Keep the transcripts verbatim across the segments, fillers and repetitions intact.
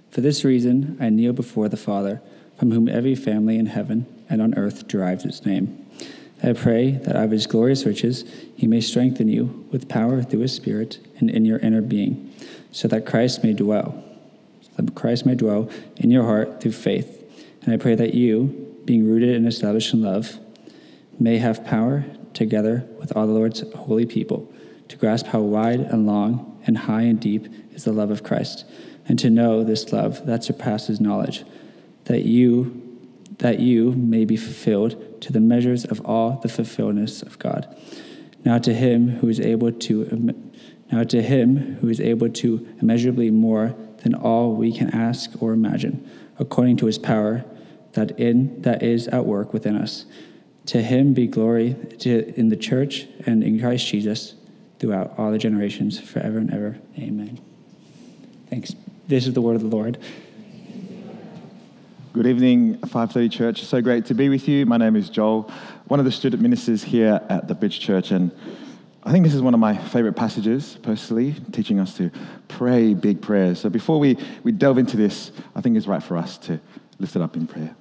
For this reason, I kneel before the Father, from whom every family in heaven and on earth derives its name. I pray that out of his glorious riches he may strengthen you with power through his Spirit and in your inner being, so that Christ may dwell, so that Christ may dwell in your heart through faith. And I pray that you, being rooted and established in love, may have power, together with all the Lord's holy people, to grasp how wide and long and high and deep is the love of Christ, and to know this love that surpasses knowledge, that you that you may be fulfilled to the measures of all the fulfillment of God. Now to him who is able to now to him who is able to immeasurably more than all we can ask or imagine, according to his power that in that is at work within us. To him be glory to, in the church and in Christ Jesus throughout all the generations, forever and ever. Amen. Thanks. This is the word of the Lord. Good evening, five thirty Church. So great to be with you. My name is Joel, one of the student ministers here at the Bridge Church, and I think this is one of my favorite passages, personally, teaching us to pray big prayers. So before we, we delve into this, I think it's right for us to lift it up in prayer.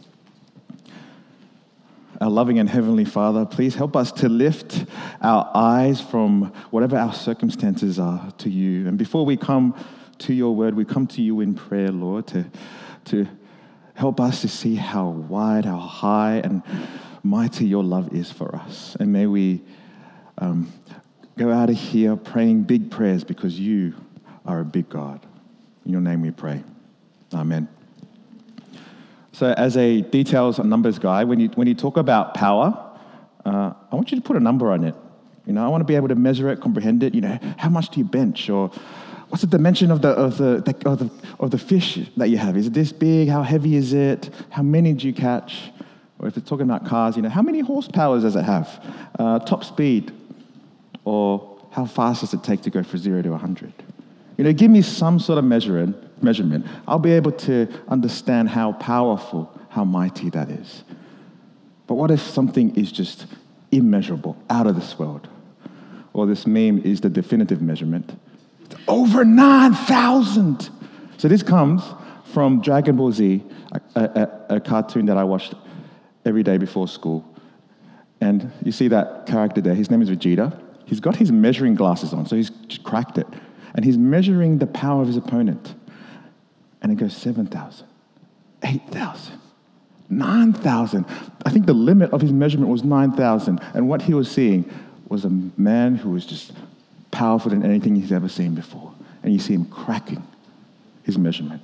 Our loving and heavenly Father, please help us to lift our eyes from whatever our circumstances are to you. And before we come to your word, we come to you in prayer, Lord, to, to help us to see how wide, how high and mighty your love is for us. And may we um, go out of here praying big prayers because you are a big God. In your name we pray. Amen. So as a details and numbers guy, when you when you talk about power, uh, I want you to put a number on it. You know, I want to be able to measure it, comprehend it. You know, how much do you bench, or what's the dimension of the of the, the of the of the fish that you have? Is it this big? How heavy is it? How many do you catch? Or if it's talking about cars, you know, how many horsepower does it have? Uh, top speed, or how fast does it take to go from zero to a hundred? You know, give me some sort of measuring. measurement, I'll be able to understand how powerful, how mighty that is. But what if something is just immeasurable, out of this world? Or this meme is the definitive measurement. It's over nine thousand. So this comes from Dragon Ball Z, a, a, a cartoon that I watched every day before school. And you see that character there, his name is Vegeta. He's got his measuring glasses on, so he's cracked it. And he's measuring the power of his opponent. And it goes seven thousand, eight thousand, nine thousand. I think the limit of his measurement was nine thousand. And what he was seeing was a man who was just powerful than anything he's ever seen before. And you see him cracking his measurement.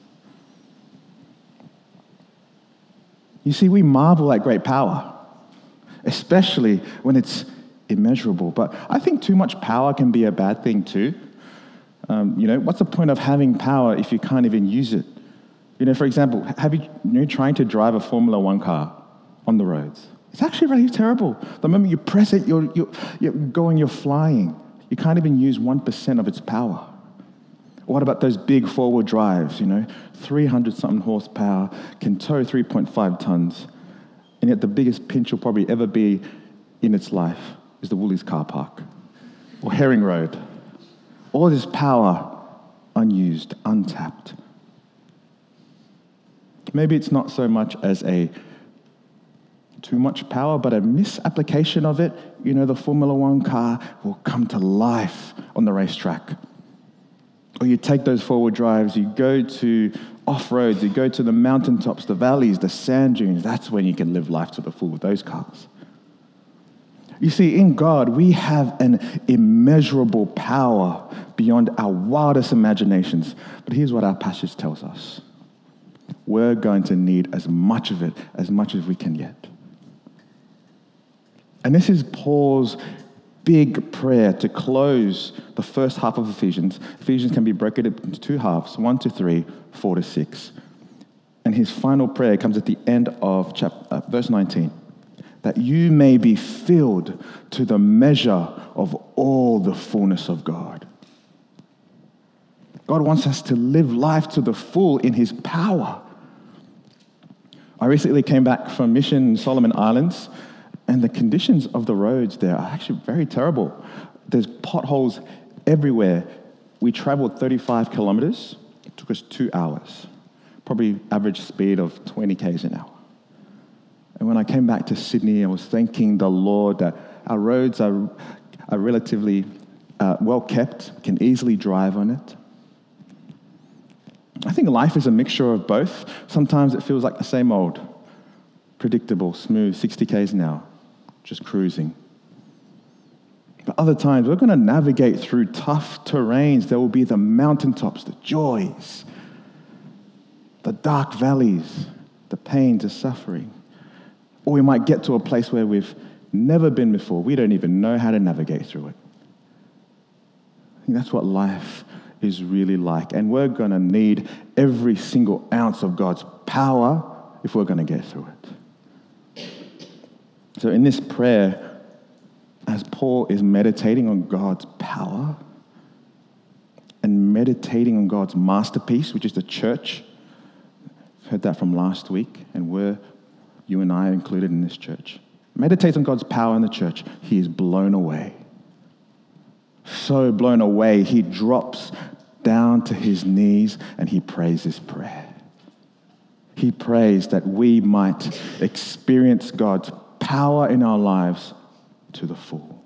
You see, we marvel at great power, especially when it's immeasurable. But I think too much power can be a bad thing too. Um, you know, what's the point of having power if you can't even use it? You know, for example, have you, you know, trying to drive a Formula One car on the roads? It's actually really terrible. The moment you press it, you're, you're, you're going, you're flying. You can't even use one percent of its power. What about those big four-wheel drives, you know, three hundred something horsepower, can tow three point five tons, and yet the biggest pinch will probably ever be in its life is the Woolies car park or Herring Road. All this power unused, untapped. Maybe it's not so much as a too much power, but a misapplication of it. You know, the Formula One car will come to life on the racetrack. Or you take those forward drives, you go to off-roads, you go to the mountaintops, the valleys, the sand dunes. That's when you can live life to the full with those cars. You see, in God, we have an immeasurable power beyond our wildest imaginations. But here's what our passage tells us. We're going to need as much of it, as much as we can get. And this is Paul's big prayer to close the first half of Ephesians. Ephesians can be broken into two halves, one to three, four to six. And his final prayer comes at the end of chapter, uh, verse nineteen. That you may be filled to the measure of all the fullness of God. God wants us to live life to the full in his power. I recently came back from mission in Solomon Islands, and the conditions of the roads there are actually very terrible. There's potholes everywhere. We traveled thirty-five kilometers, took us two hours, probably average speed of twenty kays an hour. And when I came back to Sydney, I was thanking the Lord that our roads are, are relatively uh, well kept, we can easily drive on it. I think life is a mixture of both. Sometimes it feels like the same old, predictable, smooth, sixty kays an hour, just cruising. But other times, we're going to navigate through tough terrains. There will be the mountaintops, the joys, the dark valleys, the pains, the suffering. Or we might get to a place where we've never been before. We don't even know how to navigate through it. I think that's what life is really like. And we're going to need every single ounce of God's power if we're going to get through it. So in this prayer, as Paul is meditating on God's power and meditating on God's masterpiece, which is the church, heard that from last week, and we're, you and I are included in this church. Meditates on God's power in the church. He is blown away. So blown away, he drops down to his knees and he prays this prayer. He prays that we might experience God's power in our lives to the full.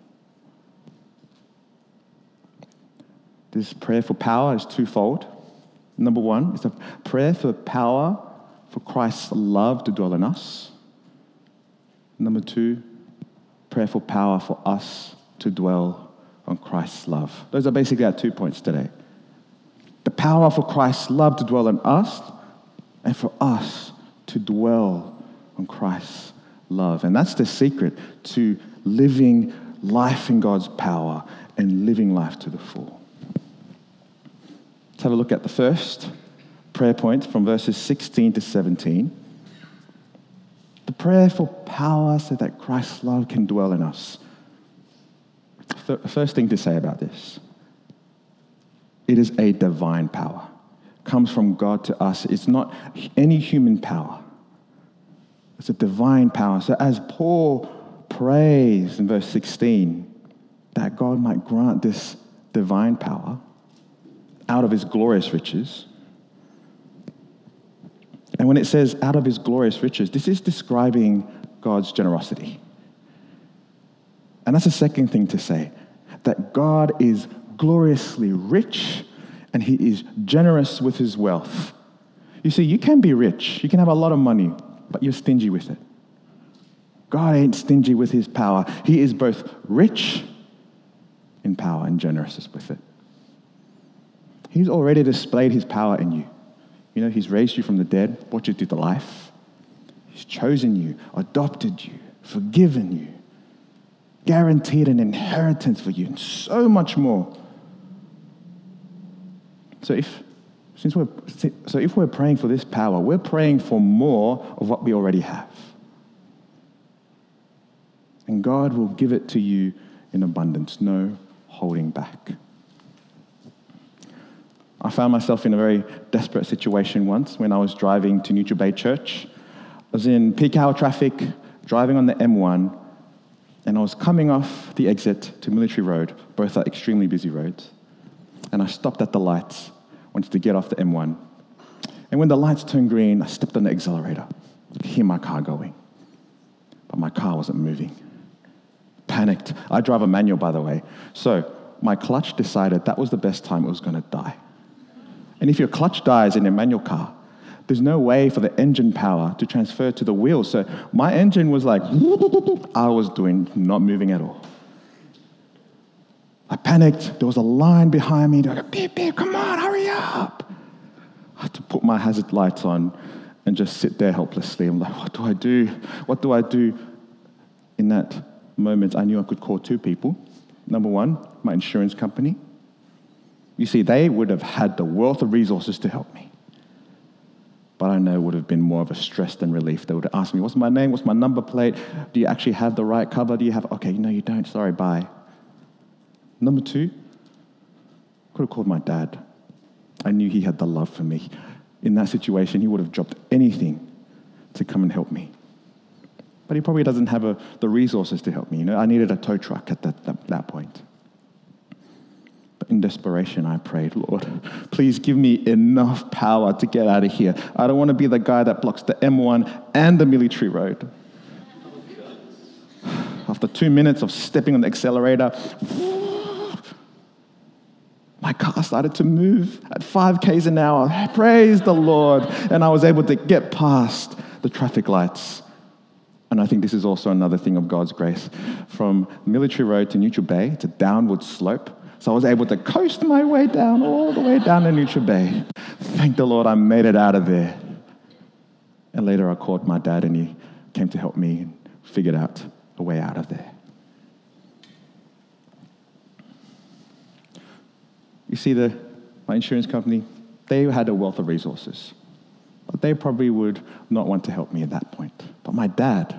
This prayer for power is twofold. Number one, it's a prayer for power for Christ's love to dwell in us. Number two, prayer for power for us to dwell on Christ's love. Those are basically our two points today. The power for Christ's love to dwell in us, and for us to dwell on Christ's love. And that's the secret to living life in God's power and living life to the full. Let's have a look at the first prayer point from verses sixteen to seventeen. The prayer for power so that Christ's love can dwell in us. The first thing to say about this, it is a divine power. It comes from God to us. It's not any human power. It's a divine power. So as Paul prays in verse sixteen, that God might grant this divine power out of his glorious riches. And when it says out of his glorious riches, this is describing God's generosity. And that's the second thing to say, that God is gloriously rich and he is generous with his wealth. You see, you can be rich, you can have a lot of money, but you're stingy with it. God ain't stingy with his power. He is both rich in power and generous with it. He's already displayed his power in you. You know, he's raised you from the dead, brought you to life. He's chosen you, adopted you, forgiven you, guaranteed an inheritance for you, and so much more. So if since we're so if we're praying for this power, we're praying for more of what we already have. And God will give it to you in abundance, no holding back. I found myself in a very desperate situation once when I was driving to Neutral Bay Church. I was in peak hour traffic, driving on the M one, and I was coming off the exit to Military Road. Both are extremely busy roads. And I stopped at the lights, wanted to get off the M one. And when the lights turned green, I stepped on the accelerator. I could hear my car going. But my car wasn't moving. Panicked. I drive a manual, by the way. So my clutch decided that was the best time it was going to die. And if your clutch dies in a manual car, there's no way for the engine power to transfer to the wheels. So my engine was like, I was doing, not moving at all. I panicked. There was a line behind me. They were like, beep, beep, come on, hurry up. I had to put my hazard lights on and just sit there helplessly. I'm like, what do I do? What do I do? In that moment, I knew I could call two people. Number one, my insurance company. You see, they would have had the wealth of resources to help me. But I know it would have been more of a stress than relief. They would have asked me, what's my name? What's my number plate? Do you actually have the right cover? Do you have, okay, no, you don't. Sorry, bye. Number two, could have called my dad. I knew he had the love for me. In that situation, he would have dropped anything to come and help me. But he probably doesn't have a, the resources to help me. You know, I needed a tow truck at that, that, that point. But In desperation, I prayed, Lord, please give me enough power to get out of here. I don't want to be the guy that blocks the M one and the military road. After two minutes of stepping on the accelerator, my car started to move at five kays an hour. Praise the Lord. And I was able to get past the traffic lights. And I think this is also another thing of God's grace. From Military Road to Neutral Bay, it's a downward slope. So I was able to coast my way down, all the way down to Neutral Bay. Thank the Lord I made it out of there. And later I called my dad and he came to help me and figured out a way out of there. You see, the my insurance company, they had a wealth of resources. But they probably would not want to help me at that point. But my dad,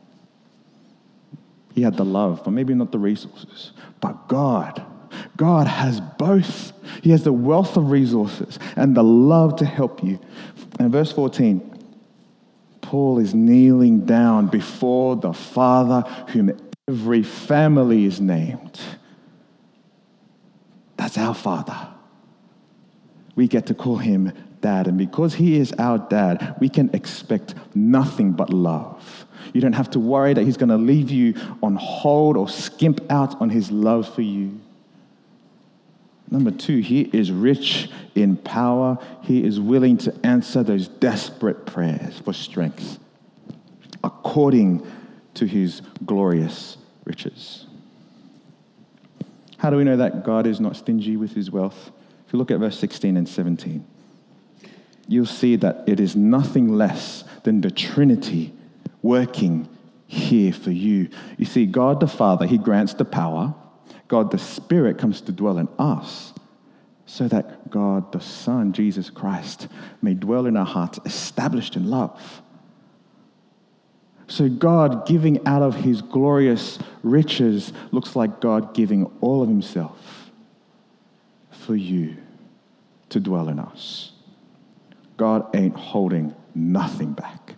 he had the love, but maybe not the resources. But God, God has both. He has the wealth of resources and the love to help you. And verse fourteen, Paul is kneeling down before the Father whom every family is named. That's our Father. We get to call him Dad. And because he is our dad, we can expect nothing but love. You don't have to worry that he's going to leave you on hold or skimp out on his love for you. Number two, he is rich in power. He is willing to answer those desperate prayers for strength according to his glorious riches. How do we know that God is not stingy with his wealth? If you look at verse sixteen and seventeen, you'll see that it is nothing less than the Trinity working here for you. You see, God the Father, he grants the power. God the Spirit comes to dwell in us so that God the Son, Jesus Christ, may dwell in our hearts, established in love. So God giving out of his glorious riches looks like God giving all of himself for you to dwell in us. God ain't holding nothing back.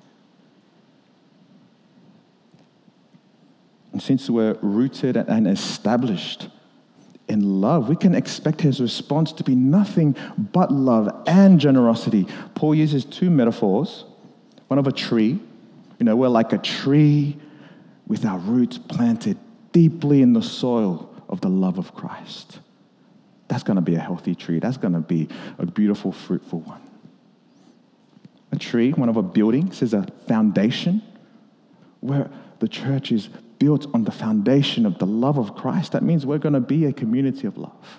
And since we're rooted and established in love, we can expect his response to be nothing but love and generosity. Paul uses two metaphors, one of a tree. You know, we're like a tree with our roots planted deeply in the soil of the love of Christ. That's going to be a healthy tree. That's going to be a beautiful, fruitful one. A tree, one of a building, says a foundation where the church is built on the foundation of the love of Christ. That means we're going to be a community of love.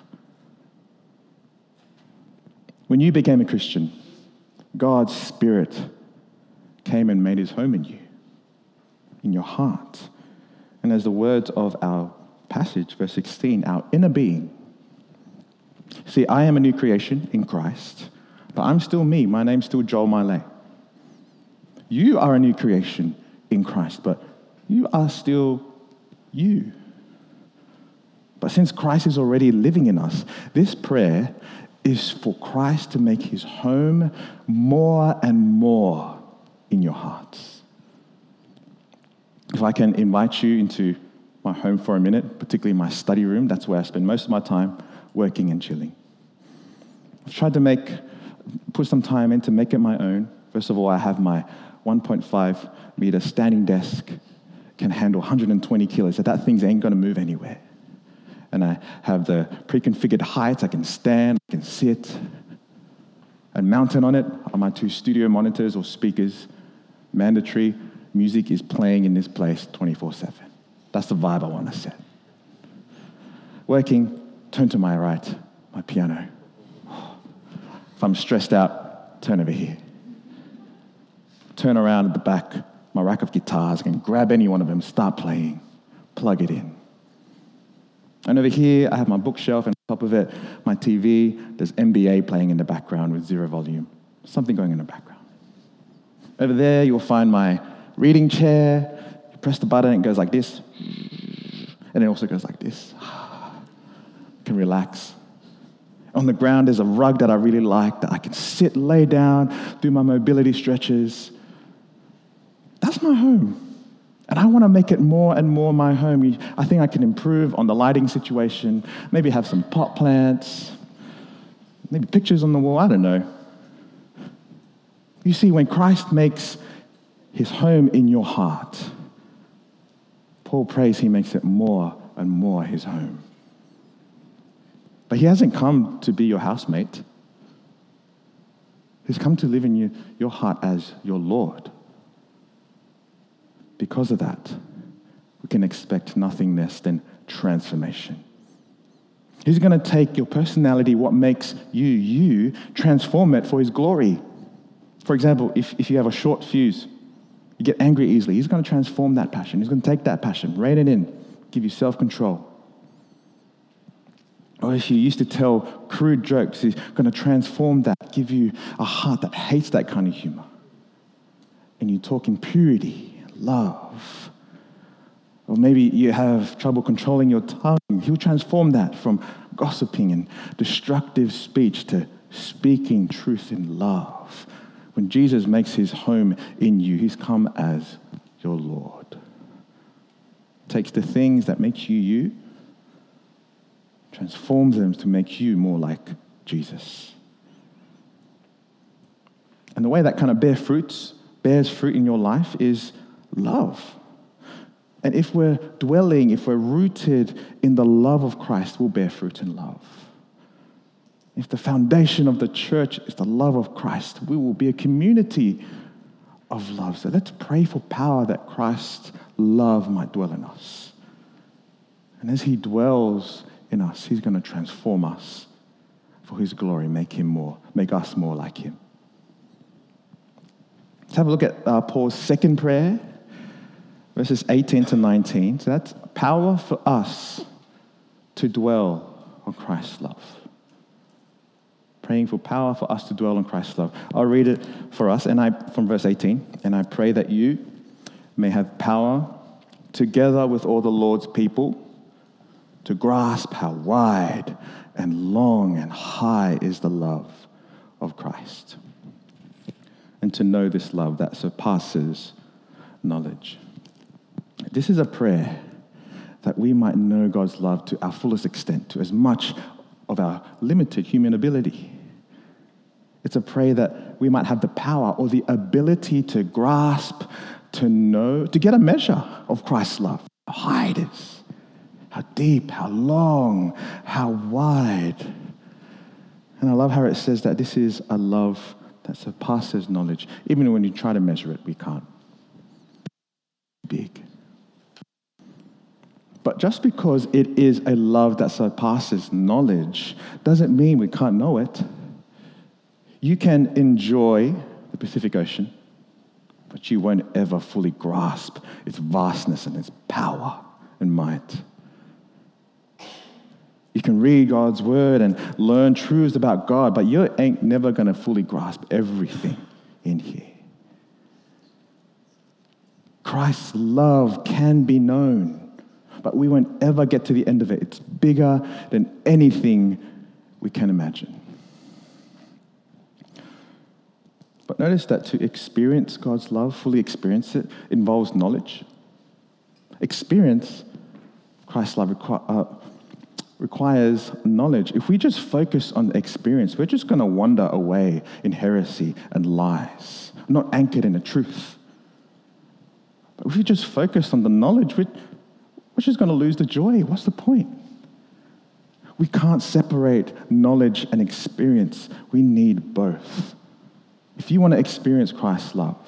When you became a Christian, God's Spirit came and made his home in you, in your heart. And as the words of our passage, verse sixteen, our inner being. See, I am a new creation in Christ, but I'm still me. My name's still Joel Miley. You are a new creation in Christ, but you are still you. But since Christ is already living in us, this prayer is for Christ to make his home more and more in your hearts. If I can invite you into my home for a minute, particularly my study room, that's where I spend most of my time working and chilling. I've tried to make, put some time in to make it my own. First of all, I have my one point five meter standing desk, can handle one hundred twenty kilos, so that thing ain't gonna move anywhere. And I have the pre-configured heights, I can stand, I can sit. And mounted on it are my two studio monitors or speakers. Mandatory music is playing in this place twenty-four seven. That's the vibe I want to set. Working, turn to my right, my piano. If I'm stressed out, turn over here. Turn around at the back, my rack of guitars. I can grab any one of them, start playing, plug it in. And over here, I have my bookshelf, and on top of it, my T V. There's N B A playing in the background with zero volume. Something going in the background. Over there, you'll find my reading chair. You press the button, it goes like this. And it also goes like this. You can relax. On the ground, there's a rug that I really like that I can sit, lay down, do my mobility stretches. That's my home. And I want to make it more and more my home. I think I can improve on the lighting situation, maybe have some pot plants, maybe pictures on the wall, I don't know. You see, when Christ makes his home in your heart, Paul prays he makes it more and more his home. But he hasn't come to be your housemate. He's come to live in you, your heart as your Lord. Because of that, we can expect nothing less than transformation. He's going to take your personality, what makes you you, transform it for his glory. For example, if, if you have a short fuse, you get angry easily, he's going to transform that passion. He's going to take that passion, rein it in, give you self-control. Or if you used to tell crude jokes, he's going to transform that, give you a heart that hates that kind of humor. And you talk in purity, love. Or maybe you have trouble controlling your tongue. He'll transform that from gossiping and destructive speech to speaking truth in love. When Jesus makes his home in you, he's come as your Lord. Takes the things that make you you, transforms them to make you more like Jesus. And the way that kind of bear fruits, bears fruit in your life is love. And if we're dwelling, if we're rooted in the love of Christ, we'll bear fruit in love. If the foundation of the church is the love of Christ, we will be a community of love. So let's pray for power that Christ's love might dwell in us. And as he dwells in us, he's going to transform us for his glory, make him more, make us more like him. Let's have a look at uh, Paul's second prayer, verses eighteen to nineteen. So that's power for us to dwell on Christ's love. Praying for power for us to dwell on Christ's love. I'll read it for us, and I from verse eighteen. And I pray that you may have power together with all the Lord's people to grasp how wide and long and high is the love of Christ, and to know this love that surpasses knowledge. This is a prayer that we might know God's love to our fullest extent, to as much of our limited human ability. It's a prayer that we might have the power or the ability to grasp, to know, to get a measure of Christ's love. How high it is, how deep, how long, how wide. And I love how it says that this is a love that surpasses knowledge. Even when you try to measure it, we can't. Big. But just because it is a love that surpasses knowledge doesn't mean we can't know it. You can enjoy the Pacific Ocean, but you won't ever fully grasp its vastness and its power and might. You can read God's word and learn truths about God, but you ain't never going to fully grasp everything in here. Christ's love can be known, but we won't ever get to the end of it. It's bigger than anything we can imagine. But notice that to experience God's love, fully experience it, involves knowledge. Experience Christ's love requ- uh, requires knowledge. If we just focus on experience, we're just going to wander away in heresy and lies, not anchored in the truth. But if we just focus on the knowledge, we're, we're just going to lose the joy. What's the point? We can't separate knowledge and experience. We need both. If you want to experience Christ's love,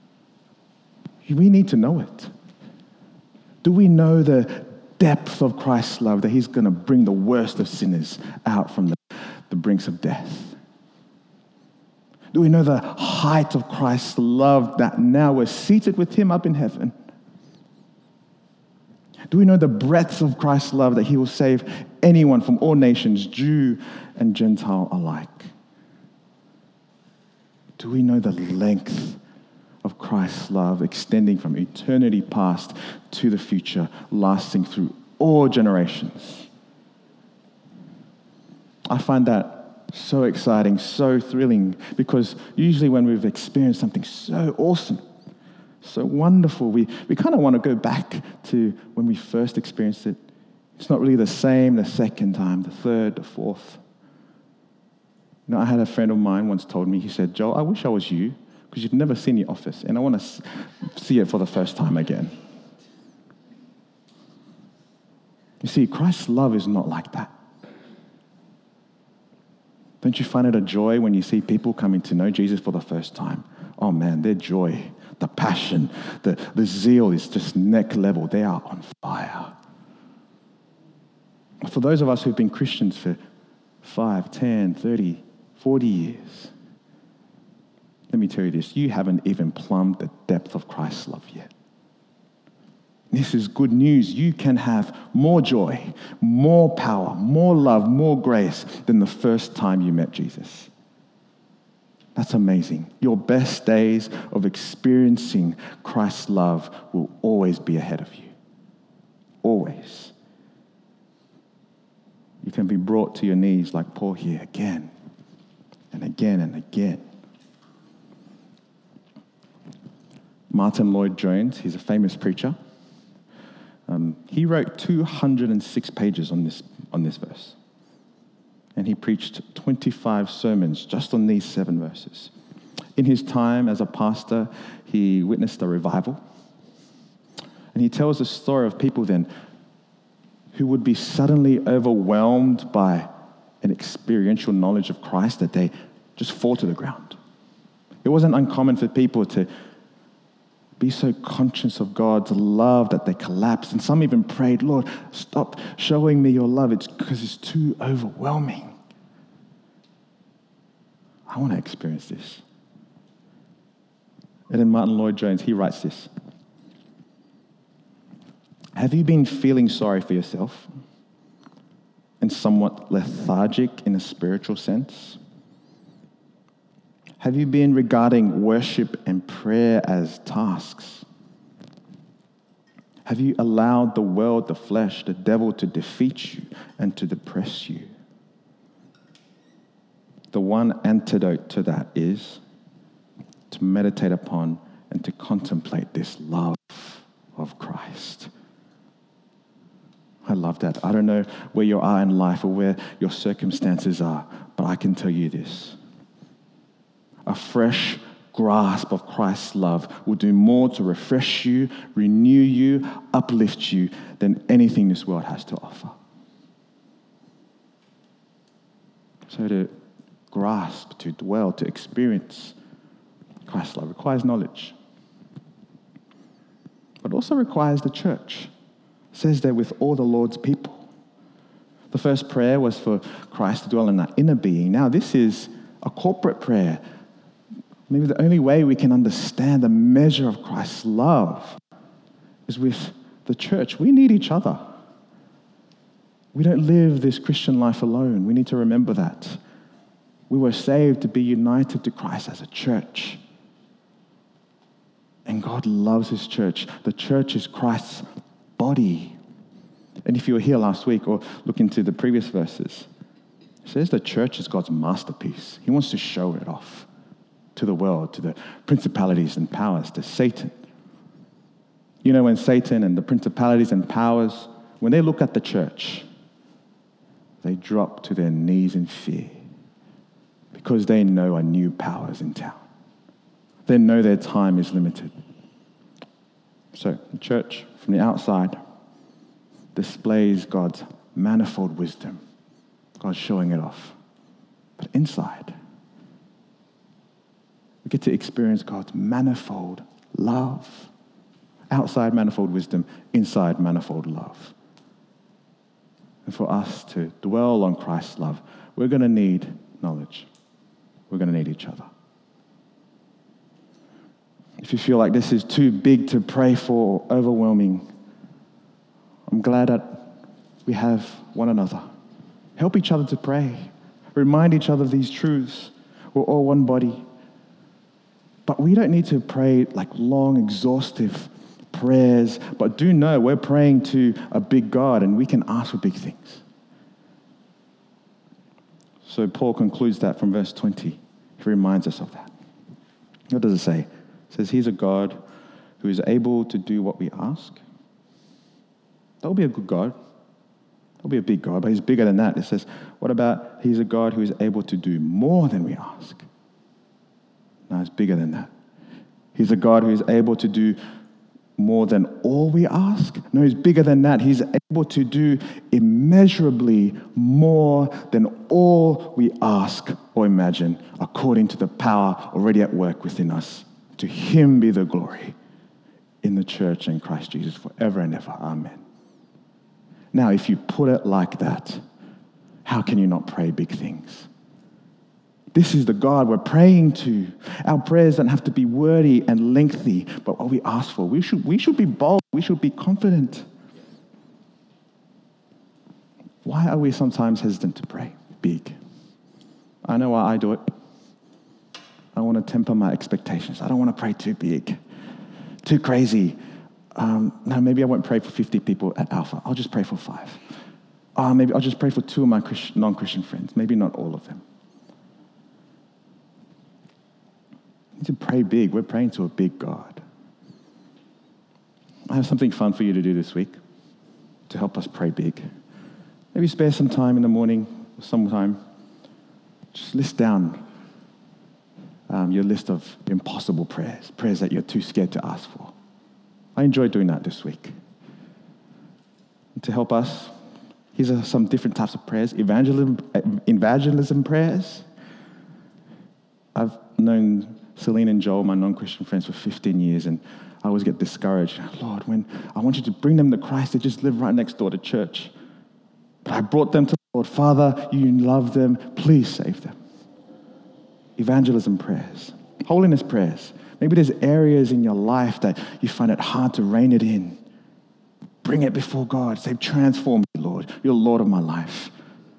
we need to know it. Do we know the depth of Christ's love, that he's going to bring the worst of sinners out from the, the brinks of death? Do we know the height of Christ's love, that now we're seated with him up in heaven? Do we know the breadth of Christ's love, that he will save anyone from all nations, Jew and Gentile alike? Do we know the length of Christ's love, extending from eternity past to the future, lasting through all generations? I find that so exciting, so thrilling, because usually when we've experienced something so awesome, So wonderful. We, we kind of want to go back to when we first experienced it. It's not really the same the second time, the third, the fourth. You know, I had a friend of mine once told me, he said, Joel, I wish I was you because you've never seen The Office and I want to see it for the first time again. You see, Christ's love is not like that. Don't you find it a joy when you see people coming to know Jesus for the first time? Oh man, their joy, the passion, the, the zeal is just neck level. They are on fire. For those of us who've been Christians for five, ten, thirty, forty years, let me tell you this, you haven't even plumbed the depth of Christ's love yet. This is good news. You can have more joy, more power, more love, more grace than the first time you met Jesus. That's amazing. Your best days of experiencing Christ's love will always be ahead of you. Always. You can be brought to your knees like Paul here again and again and again. Martin Lloyd-Jones, he's a famous preacher. Um, he wrote two hundred six pages on this, on this verse. And he preached twenty-five sermons just on these seven verses. In his time as a pastor, he witnessed a revival. And he tells a story of people then who would be suddenly overwhelmed by an experiential knowledge of Christ that they just fall to the ground. It wasn't uncommon for people to be so conscious of God's love that they collapsed. And some even prayed, Lord, stop showing me your love. It's because it's too overwhelming. I want to experience this. And then Martin Lloyd-Jones, he writes this. Have you been feeling sorry for yourself and somewhat lethargic in a spiritual sense? Have you been regarding worship and prayer as tasks? Have you allowed the world, the flesh, the devil to defeat you and to depress you? The one antidote to that is to meditate upon and to contemplate this love of Christ. I love that. I don't know where you are in life or where your circumstances are, but I can tell you this. A fresh grasp of Christ's love will do more to refresh you, renew you, uplift you than anything this world has to offer. So to grasp, to dwell, to experience Christ's love requires knowledge. But also requires the church. It says that with all the Lord's people. The first prayer was for Christ to dwell in our inner being. Now this is a corporate prayer. Maybe the only way we can understand the measure of Christ's love is with the church. We need each other. We don't live this Christian life alone. We need to remember that. We were saved to be united to Christ as a church. And God loves his church. The church is Christ's body. And if you were here last week or look into the previous verses, it says the church is God's masterpiece. He wants to show it off to the world, to the principalities and powers, to Satan. You know, when Satan and the principalities and powers, when they look at the church, they drop to their knees in fear because they know a new power is in town. They know their time is limited. So the church, from the outside, displays God's manifold wisdom. God's showing it off. But inside, we get to experience God's manifold love. Outside, manifold wisdom. Inside, manifold love. And for us to dwell on Christ's love, we're going to need knowledge. We're going to need each other. If you feel like this is too big to pray for, or overwhelming, I'm glad that we have one another. Help each other to pray. Remind each other of these truths. We're all one body. But we don't need to pray like long, exhaustive prayers. But do know we're praying to a big God and we can ask for big things. So Paul concludes that from verse twenty. He reminds us of that. What does it say? It says he's a God who is able to do what we ask. That will be a good God. That will be a big God, but he's bigger than that. It says, what about he's a God who is able to do more than we ask? No, it's bigger than that. He's a God who is able to do more than all we ask. No, he's bigger than that. He's able to do immeasurably more than all we ask or imagine, according to the power already at work within us. To him be the glory in the church and Christ Jesus forever and ever. Amen. Now, if you put it like that, how can you not pray big things? This is the God we're praying to. Our prayers don't have to be wordy and lengthy, but what we ask for, we should, we should be bold. We should be confident. Why are we sometimes hesitant to pray big? I know why I do it. I want to temper my expectations. I don't want to pray too big, too crazy. Um, no, maybe I won't pray for fifty people at Alpha. I'll just pray for five. Uh, maybe I'll just pray for two of my Christian, non-Christian friends. Maybe not all of them. We need to pray big. We're praying to a big God. I have something fun for you to do this week to help us pray big. Maybe spare some time in the morning or sometime. Just list down um, your list of impossible prayers, prayers that you're too scared to ask for. I enjoyed doing that this week. And to help us, here's are some different types of prayers. Evangelism, evangelism prayers. I've known Celine and Joel, my non-Christian friends, for fifteen years, and I always get discouraged. Lord, when I want you to bring them to Christ, they just live right next door to church. But I brought them to the Lord. Father, you love them. Please save them. Evangelism prayers. Holiness prayers. Maybe there's areas in your life that you find it hard to rein it in. Bring it before God. Say, transform me, Lord. You're Lord of my life.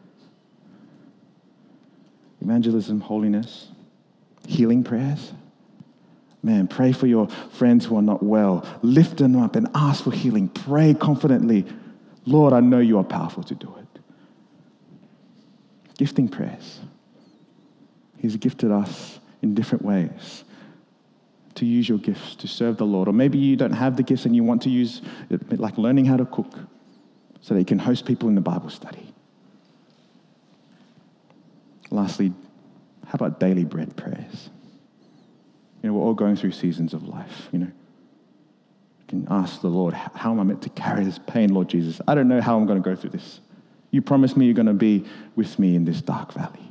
Evangelism, holiness, healing prayers. Man, pray for your friends who are not well. Lift them up and ask for healing. Pray confidently. Lord, I know you are powerful to do it. Gifting prayers. He's gifted us in different ways to use your gifts to serve the Lord. Or maybe you don't have the gifts and you want to use it, like learning how to cook so that you can host people in the Bible study. Lastly, how about daily bread prayers? You know, we're all going through seasons of life, you know. You can ask the Lord, how am I meant to carry this pain, Lord Jesus? I don't know how I'm going to go through this. You promised me you're going to be with me in this dark valley.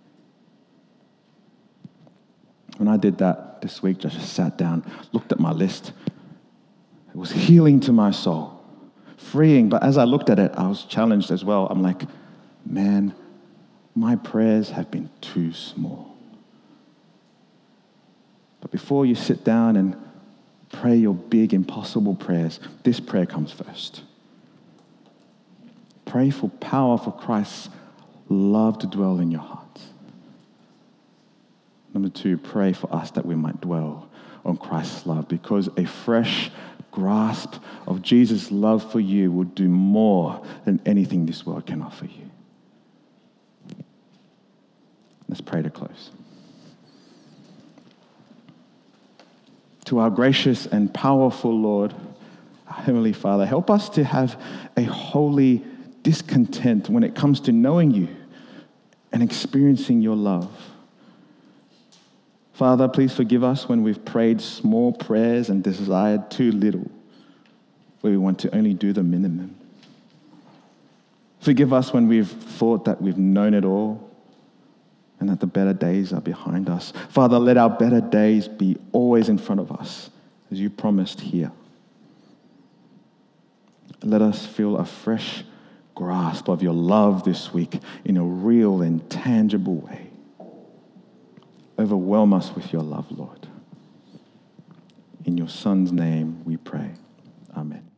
When I did that this week, I just sat down, looked at my list. It was healing to my soul, freeing. But as I looked at it, I was challenged as well. I'm like, man, my prayers have been too small. But before you sit down and pray your big, impossible prayers, this prayer comes first. Pray for power for Christ's love to dwell in your hearts. Number two, pray for us that we might dwell on Christ's love, because a fresh grasp of Jesus' love for you will do more than anything this world can offer you. Let's pray to close. To our gracious and powerful Lord, our Heavenly Father, help us to have a holy discontent when it comes to knowing you and experiencing your love. Father, please forgive us when we've prayed small prayers and desired too little, where we want to only do the minimum. Forgive us when we've thought that we've known it all and that the better days are behind us. Father, let our better days be always in front of us, as you promised here. Let us feel a fresh grasp of your love this week in a real and tangible way. Overwhelm us with your love, Lord. In your Son's name we pray. Amen.